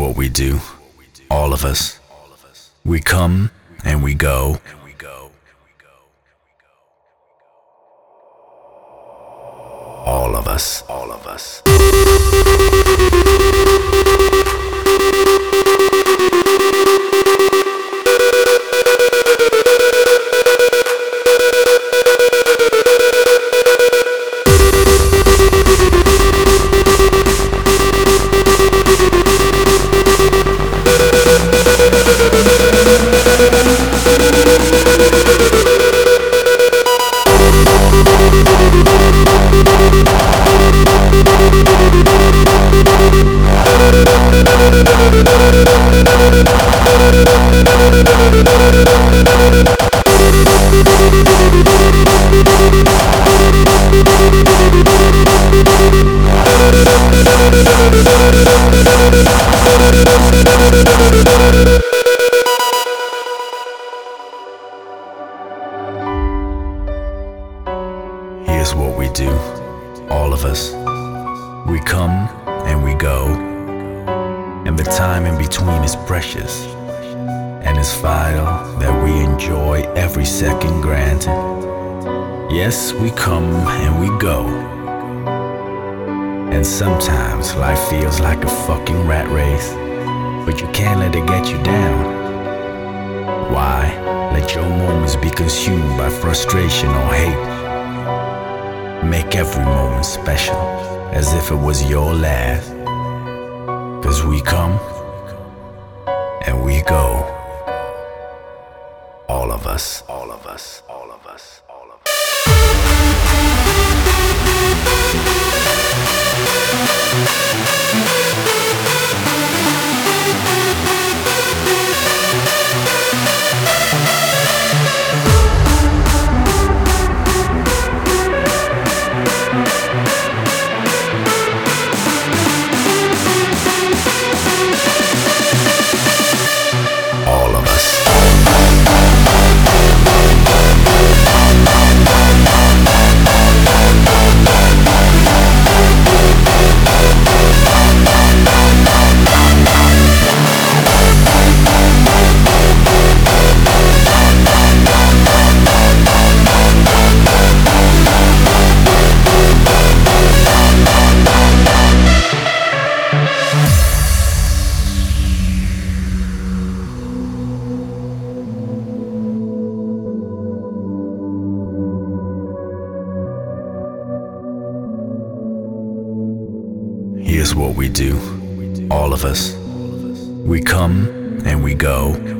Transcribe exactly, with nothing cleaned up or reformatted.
what we do, all of us. We come and we go. All of us, all of us. Here's what we do, all of us. We come and we go, and the time in between is precious, and it's vital that we enjoy every second granted. Yes, we come and we go, and sometimes life feels like a fucking rat race, but you can't let it get you down. Why let your moments be consumed by frustration or hate? Make every moment special, as if it was your last. 'Cause we come and we go. All of us, all of us, all of us, all of us. Here's what we do, all of us. We come and we go,